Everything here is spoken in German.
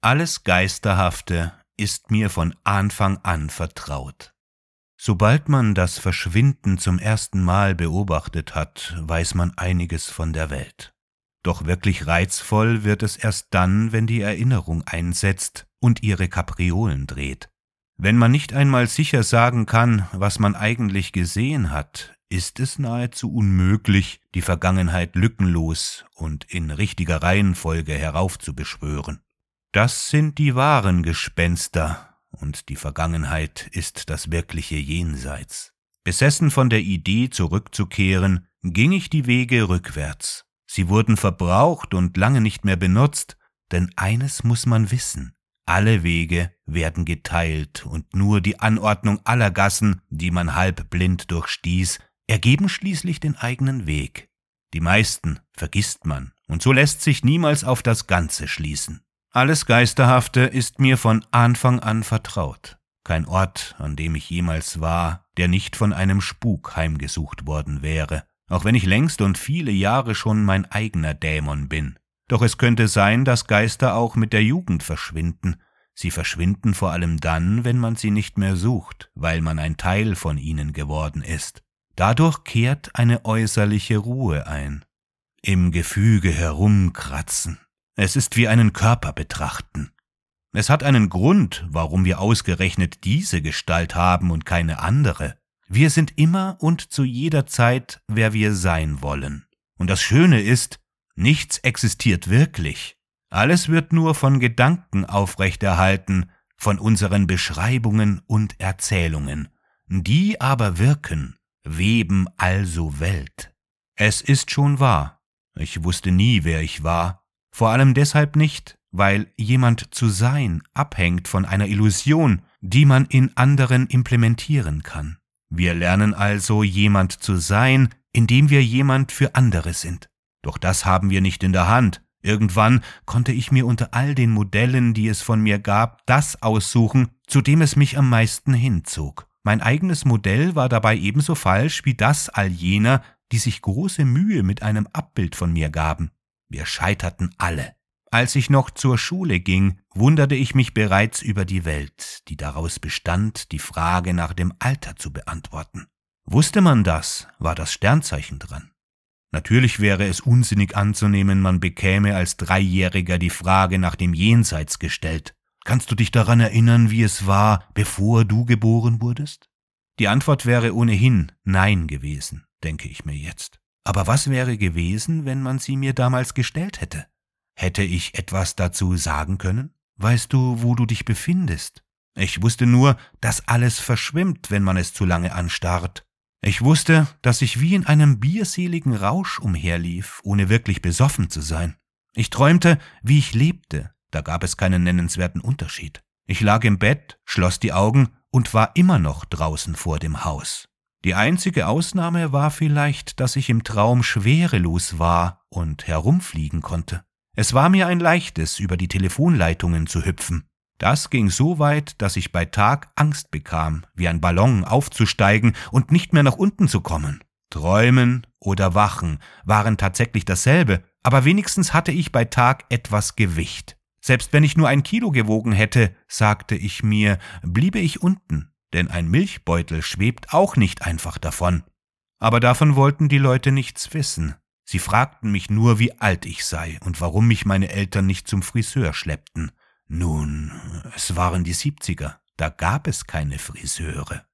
Alles Geisterhafte ist mir von Anfang an vertraut. Sobald man das Verschwinden zum ersten Mal beobachtet hat, weiß man einiges von der Welt. Doch wirklich reizvoll wird es erst dann, wenn die Erinnerung einsetzt und ihre Kapriolen dreht. Wenn man nicht einmal sicher sagen kann, was man eigentlich gesehen hat, ist es nahezu unmöglich, die Vergangenheit lückenlos und in richtiger Reihenfolge heraufzubeschwören. Das sind die wahren Gespenster, und die Vergangenheit ist das wirkliche Jenseits. Besessen von der Idee, zurückzukehren, ging ich die Wege rückwärts. Sie wurden verbraucht und lange nicht mehr benutzt, denn eines muss man wissen: Alle Wege werden geteilt und nur die Anordnung aller Gassen, die man halb blind durchstieß, ergeben schließlich den eigenen Weg. Die meisten vergisst man, und so lässt sich niemals auf das Ganze schließen. Alles Geisterhafte ist mir von Anfang an vertraut. Kein Ort, an dem ich jemals war, der nicht von einem Spuk heimgesucht worden wäre, auch wenn ich längst und viele Jahre schon mein eigener Dämon bin. Doch es könnte sein, dass Geister auch mit der Jugend verschwinden. Sie verschwinden vor allem dann, wenn man sie nicht mehr sucht, weil man ein Teil von ihnen geworden ist. Dadurch kehrt eine äußerliche Ruhe ein. Im Gefüge herumkratzen. Es ist wie einen Körper betrachten. Es hat einen Grund, warum wir ausgerechnet diese Gestalt haben und keine andere. Wir sind immer und zu jeder Zeit, wer wir sein wollen. Und das Schöne ist, nichts existiert wirklich. Alles wird nur von Gedanken aufrechterhalten, von unseren Beschreibungen und Erzählungen. Die aber wirken, weben also Welt. Es ist schon wahr. Ich wusste nie, wer ich war. Vor allem deshalb nicht, weil jemand zu sein abhängt von einer Illusion, die man in anderen implementieren kann. Wir lernen also, jemand zu sein, indem wir jemand für andere sind. Doch das haben wir nicht in der Hand. Irgendwann konnte ich mir unter all den Modellen, die es von mir gab, das aussuchen, zu dem es mich am meisten hinzog. Mein eigenes Modell war dabei ebenso falsch wie das all jener, die sich große Mühe mit einem Abbild von mir gaben. Wir scheiterten alle. Als ich noch zur Schule ging, wunderte ich mich bereits über die Welt, die daraus bestand, die Frage nach dem Alter zu beantworten. Wusste man das, war das Sternzeichen dran. Natürlich wäre es unsinnig anzunehmen, man bekäme als Dreijähriger die Frage nach dem Jenseits gestellt. Kannst du dich daran erinnern, wie es war, bevor du geboren wurdest? Die Antwort wäre ohnehin Nein gewesen, denke ich mir jetzt. Aber was wäre gewesen, wenn man sie mir damals gestellt hätte? Hätte ich etwas dazu sagen können? Weißt du, wo du dich befindest? Ich wusste nur, dass alles verschwimmt, wenn man es zu lange anstarrt. Ich wusste, dass ich wie in einem bierseligen Rausch umherlief, ohne wirklich besoffen zu sein. Ich träumte, wie ich lebte, da gab es keinen nennenswerten Unterschied. Ich lag im Bett, schloss die Augen und war immer noch draußen vor dem Haus. Die einzige Ausnahme war vielleicht, dass ich im Traum schwerelos war und herumfliegen konnte. Es war mir ein Leichtes, über die Telefonleitungen zu hüpfen. Das ging so weit, dass ich bei Tag Angst bekam, wie ein Ballon aufzusteigen und nicht mehr nach unten zu kommen. Träumen oder Wachen waren tatsächlich dasselbe, aber wenigstens hatte ich bei Tag etwas Gewicht. Selbst wenn ich nur 1 Kilo gewogen hätte, sagte ich mir, bliebe ich unten. Denn ein Milchbeutel schwebt auch nicht einfach davon. Aber davon wollten die Leute nichts wissen. Sie fragten mich nur, wie alt ich sei und warum mich meine Eltern nicht zum Friseur schleppten. Nun, es waren die 70er, da gab es keine Friseure.